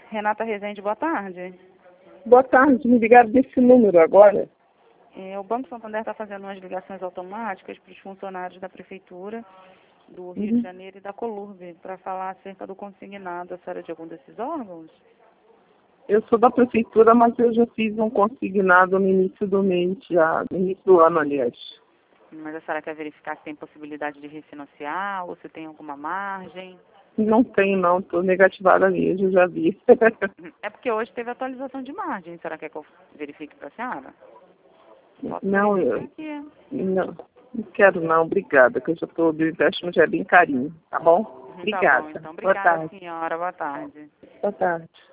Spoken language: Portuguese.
Renata Rezende, boa tarde. Boa tarde, me ligaram desse número agora. O Banco Santander está fazendo umas ligações automáticas para os funcionários da Prefeitura do Rio de Janeiro e da Colurbe para falar acerca do consignado. A senhora é de algum desses órgãos? Eu sou da Prefeitura, mas eu já fiz um consignado no início do mês, já, no início do ano, aliás. Mas a senhora quer verificar se tem possibilidade de refinanciar ou se tem alguma margem? Não tenho, não, estou negativada mesmo, já vi. É porque hoje teve atualização de margem. A senhora quer que eu verifique para a senhora? Não, não quero não, obrigada, que eu já estou, o empréstimo já é bem carinho, tá bom? Obrigada. Tá bom, então. Boa Obrigada, tarde. senhora. Boa tarde. Boa tarde.